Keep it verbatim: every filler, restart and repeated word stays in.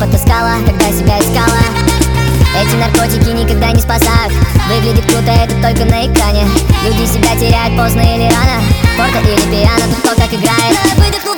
потаскала, когда себя искала. Эти наркотики никогда не спасают. Выглядит круто, это только на экране. Люди себя теряют поздно или рано. Форте или пиано, тут кто как играет.